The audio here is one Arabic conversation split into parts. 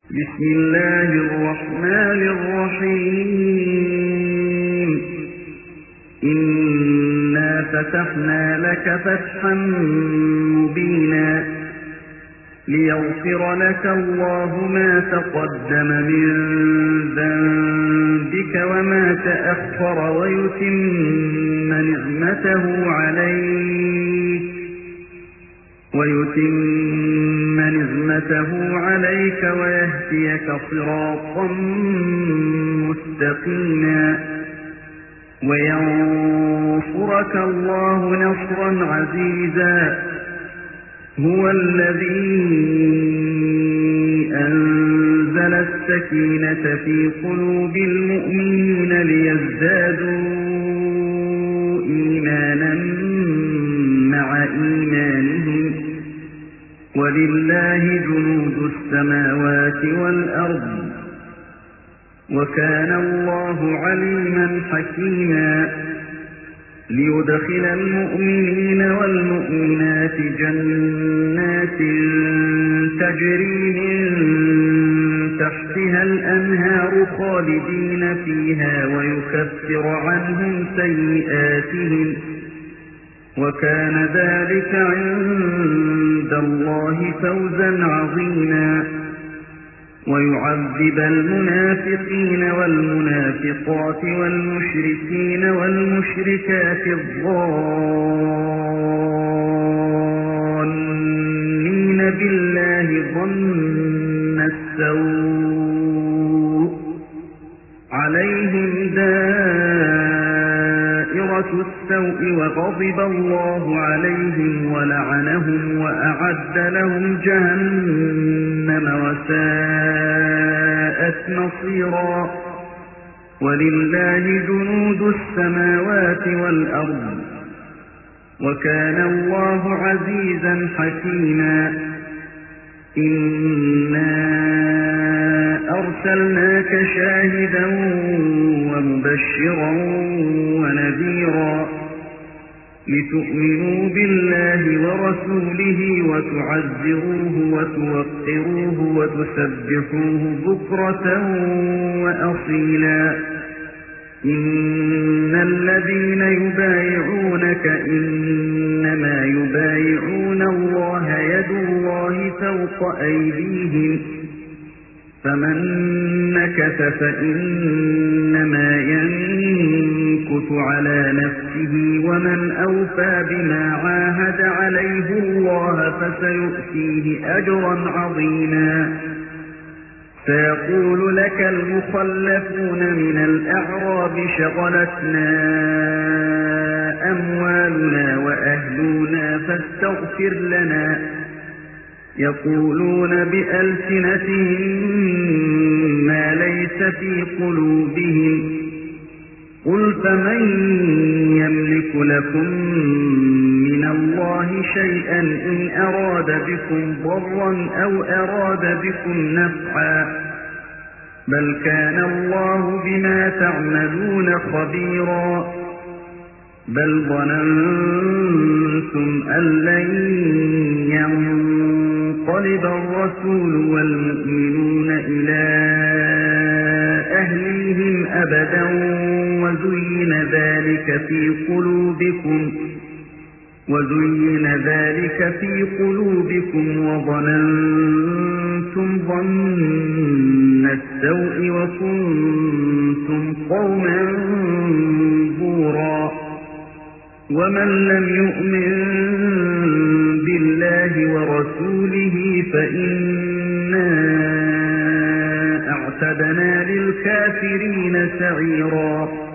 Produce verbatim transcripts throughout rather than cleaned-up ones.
بسم الله الرحمن الرحيم إنا فتحنا لك فتحا مبينا ليغفر لك الله ما تقدم من ذنبك وما تأخر ويتم نعمته عليك ويتم نعمته عليك ويهديك صراطا مستقيما وينصرك الله نصرا عزيزا هو الذي أنزل السكينة في قلوب المؤمنين ليزدادوا إيمانا مع إيمانهم ولله جنود السماوات والأرض وكان الله عليما حكيما ليدخل المؤمنين والمؤمنات جنات تجري من تحتها الأنهار خالدين فيها ويكفر عنهم سيئاتهم وكان ذلك عند الله فوزا عظيما ويعذب المنافقين والمنافقات والمشركين والمشركات الظانين بالله ظن السوء عليهم دائرة السوء وغضب الله عليهم ولعنهم وأعد لهم جهنم وساءت مصيرا ولله جنود السماوات والأرض وكان الله عزيزا حكيما إنا أرسلناك شاهدا ومبشرا ونذيرا لتؤمنوا بالله ورسوله وتعزروه وتوقروه وتسبحوه بكرة وأصيلا إن الذين يبايعونك إنما يبايعون الله يد الله فوق أيديهم فمن نكث فإنما ينكث على نفسه ومن أوفى بما عاهد عليه الله فسيؤتيه أجرا عظيما سيقول لك المخلفون من الأعراب شغلتنا أموالنا وأهلنا فاستغفر لنا يقولون بألسنتهم ما ليس في قلوبهم قل فمن يملك لكم من الله شيئا إن أراد بكم ضرا أو أراد بكم نفعا بل كان الله بما تعملون خبيرا بل ظننتم أن لن ينقلب الرسول والمؤمنون إلى أهليهم أبدا وزين ذلك في قلوبكم وزين ذلك في قلوبكم وظننتم ظن السوء وكنتم قوما بورا ومن لم يؤمن بالله ورسوله فإنا أعتدنا للكافرين سعيرا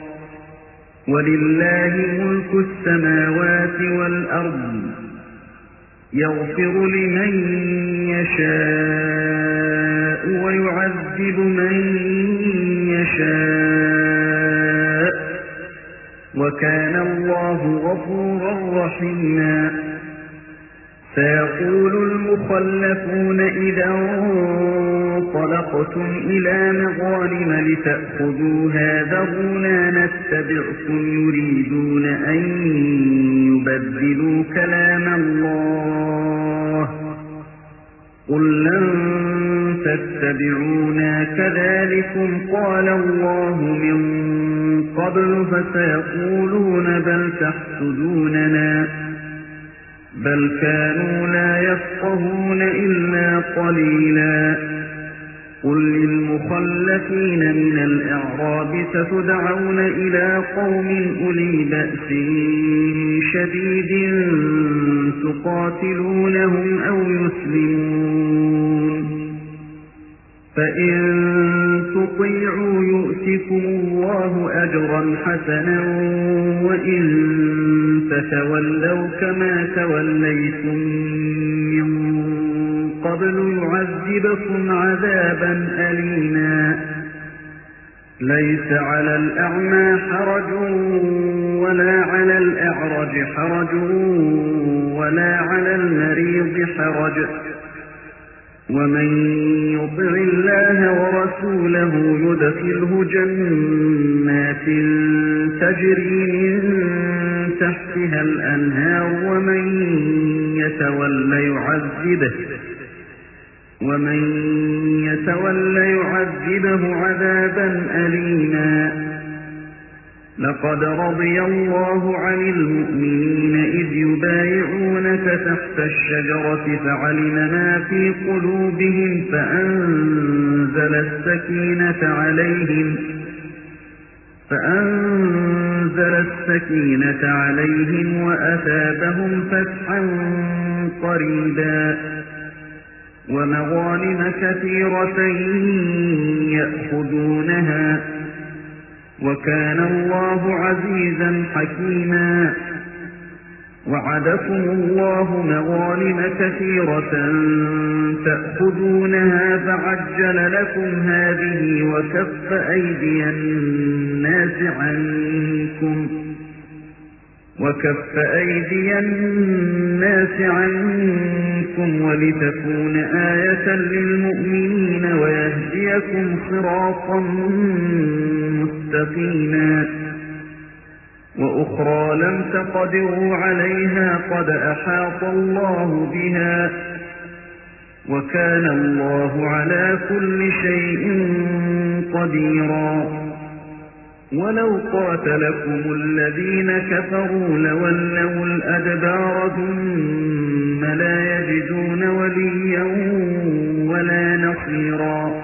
ولله ملك السماوات والأرض يغفر لمن يشاء ويعذب من يشاء وكان الله غفورا رحيما سيقول المخلفون إذا انطلقتم إلى مغانم لتأخذوها ذرونا نتبعكم يريدون أن يبدلوا كلام الله قل لن تتبعونا كذلكم قال الله من قبل فسيقولون بل تحسدوننا بل كانوا لا يفقهون إلا قليلا قل للمخلفين من الأعراب ستدعون إلى قوم أولي بأس شديد تقاتلونهم أو يسلمون فإن تطيعوا يؤتكم الله أجرا حسنا وإن تتولوا كما توليتم من قبل يعذبكم عذابا أليما ليس على الأعمى حرج ولا على الأعرج حرج ولا على المريض حرج ومن يطع الله ورسوله يدخله جنات تجري من تحتها الأنهار ومن يتولى يعذبه ومن يتولى يعذبه عذابا أليما لقد رضي الله عن المؤمنين إذ يبايعونك تحت الشجرة فعلم ما في قلوبهم فأنزل السكينة عليهم فأنزل السكينة عليهم وأثابهم فتحا قريبا ومغانم كثيرة يأخذونها وكان الله عزيزا حكيما وعدكم الله مغانم كثيرة تأخذونها فعجل لكم هذه وكف أيدي الناس عنكم وكف أيدي الناس عنكم ولتكون آية للمؤمنين ويهديكم صراطا مستقيما وأخرى لم تقدروا عليها قد أحاط الله بها وكان الله على كل شيء قديرا ولو قاتلكم الذين كفروا لولوا الأدبار ثم لا يجدون وليا ولا نصيرا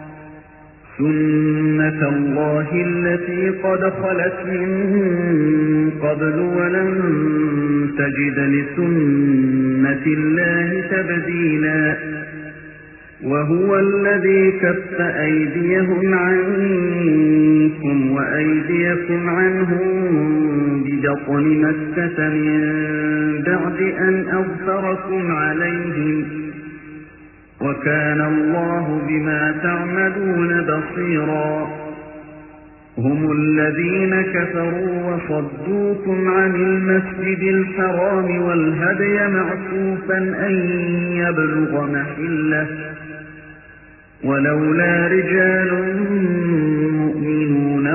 سنة الله التي قد خلت من قبل ولن تجد لسنة الله تبديلا وهو الذي كف أيديهم عنكم وأيديكم عنهم ببطن مكة من بعد أن أظفركم عليهم وكان الله بما تعملون بصيرا هم الذين كفروا وصدوكم عن المسجد الحرام والهدي معكوفا أن يبلغ محله ولولا رجال مؤمنون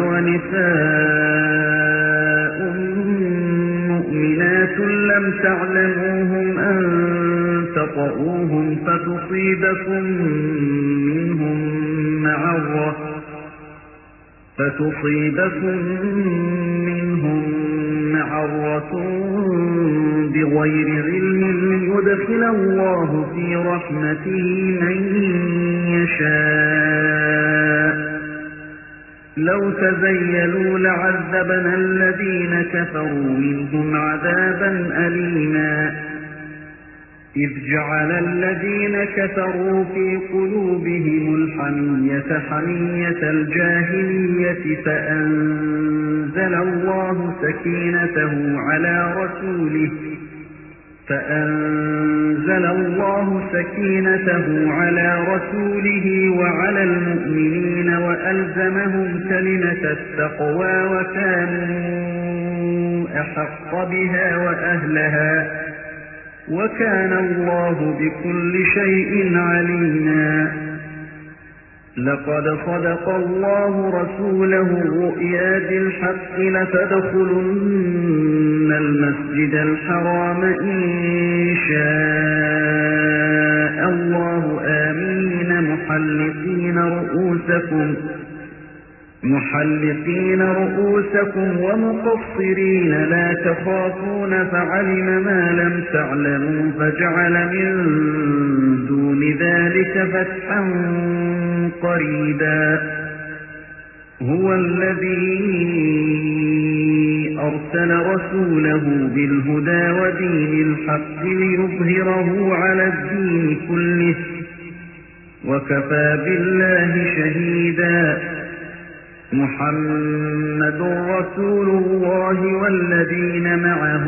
ونساء مؤمنات لم تعلموهم أن تطؤوهم فتصيبكم منهم معرة فتصيبكم منهم معرة بغير علم ليدخل الله في رحمته من يشاء لو تزيلوا لعذبنا الذين كفروا منهم عذابا أليما إذ جعل الذين كفروا في قلوبهم الحمية حمية الجاهلية فأنزل الله سكينته على رسوله فأنزل الله سكينته على رسوله وعلى المؤمنين وألزمهم كلمة التقوى وكانوا أحق بها وأهلها وكان الله بكل شيء عليما لقد صدق الله رسوله الرؤيا بالحق لتدخلن المسجد الحرام إن شاء الله آمين محلقين محلقين رؤوسكم محلقين رؤوسكم ومقصرين لا تخافون فعلم ما لم تعلموا فجعل من دون ذلك فتحا قريبا هو الذي أرسل رسوله بالهدى ودين الحق ليظهره على الدين كله وكفى بالله شهيدا محمد رسول الله والذين معه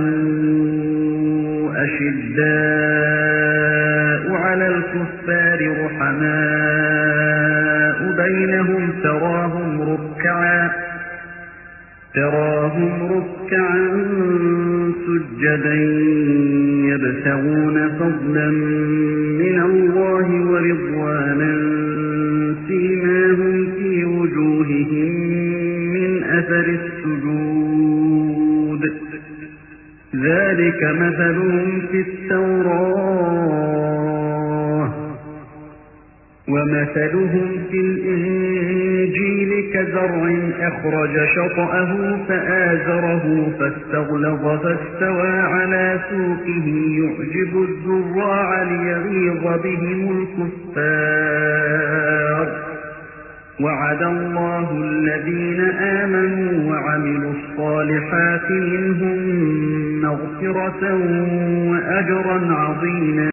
أشداء على الكفار رحماء بينهم تراهم ركعا تراهم ركعا سجدا يبتغون فضلا من الله ورضوانا سيماهم في وجوههم من أثر السجود ذلك مثلهم في التوراة ومثلهم في الإنجيل كزرع أخرج شطأه فآزره فاستغلظ فاستوى على سوقه يعجب الزراع ليغيظ بهم الكفار وعد الله الذين آمنوا وعملوا الصالحات منهم مغفرة وأجرا عظيما